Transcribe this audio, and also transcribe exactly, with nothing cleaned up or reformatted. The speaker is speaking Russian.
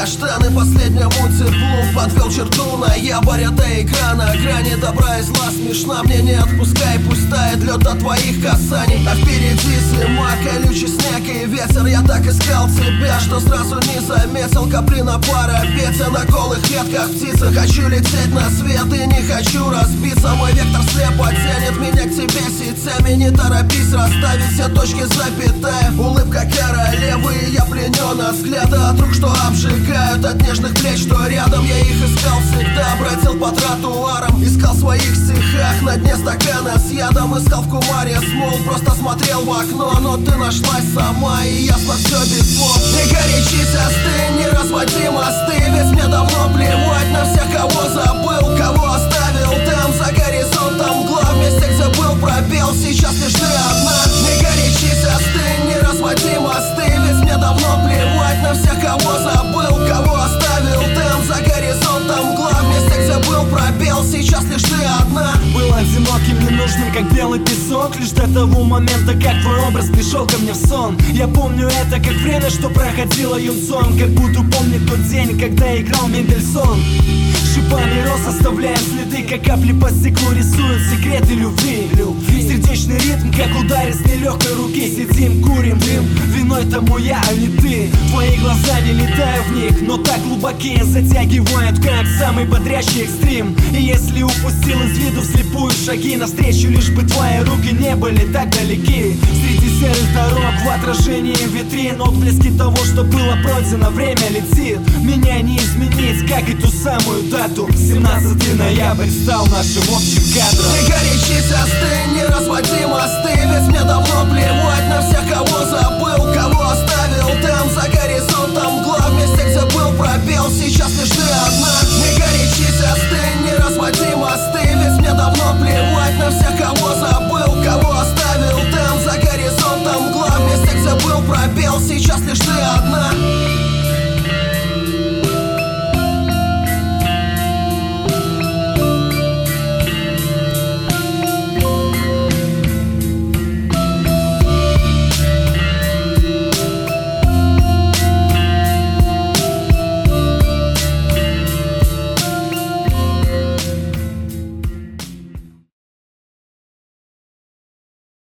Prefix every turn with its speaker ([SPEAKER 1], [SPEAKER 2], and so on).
[SPEAKER 1] меня штаны последнему теплу подвел черту на ябаря до экрана. Грани добра и зла смешна, мне не отпускай, пусть тает лед от твоих касаний. А впереди зима, колючий снег и ветер. Я так искал тебя, что сразу не заметил. Каплина пара, Петя на голых ветках птица. Хочу лететь на свет и не хочу разбиться. Мой вектор слепо тянет меня к тебе сетями. Не торопись расставить все точки запятая. Улыбка королевы, и я пленен от взгляда от рук, что обжигают, от нежных плеч, что рядом. Я их искал всегда, бродил по тротуарам, искал в своих стихах на дне стакана с ядом. Искал в кумаре смол, просто смотрел в окно, но ты нашлась сама, и ясно все без слов. Не горячись, остынь, не разводи мосты, ведь мне давно плевать на всех, кого забыл, кого оставил там за горизонтом мгла. В месте, где был пробел, сейчас лишь ты одна. Не горячись, остынь, не разводи мосты, ведь мне давно плевать на всех, кого забыл, кого оставил там за горизонтом мгла. В месте, где был пробел, сейчас лишь ты одна.
[SPEAKER 2] Был одиноким, ненужным, как белый песок, лишь до того момента, как твой образ пришел ко мне в сон. Я помню это как время, что проходило юнцом, как будто помнит тот день, когда играл Мендельсон. Шипами роз, оставляя следы, как капли по стеклу рисуют секреты любви. Сердечный ритм, как удар с нелегкой руки. Сидим, курим дым, виной тому я, а не ты. Твои глаза, не летаю в них, но так глубокие, затягивают, как самый бодрящий экстрим. И если упустил из виду вслепую шаги навстречу, лишь бы твои руки не были так далеки. Среди серых дорог в отражении витрин отблески того, что было пройдено, время летит. Меня не изменить, как и ту самую дату. семнадцатое ноября стал нашим общим кадром.
[SPEAKER 1] Не горячись, остынь, не разводи мосты, ведь мне давно плевать на всех, кого забыл, кого оставил там за горизонтом мгла. В месте, где был пробел, сейчас лишь ты одна. Не горячись, остынь, не разводи мосты, ведь мне давно плевать на всех, кого забыл, кого оставил там за горизонтом мгла. В месте, где был пробел, сейчас лишь ты одна.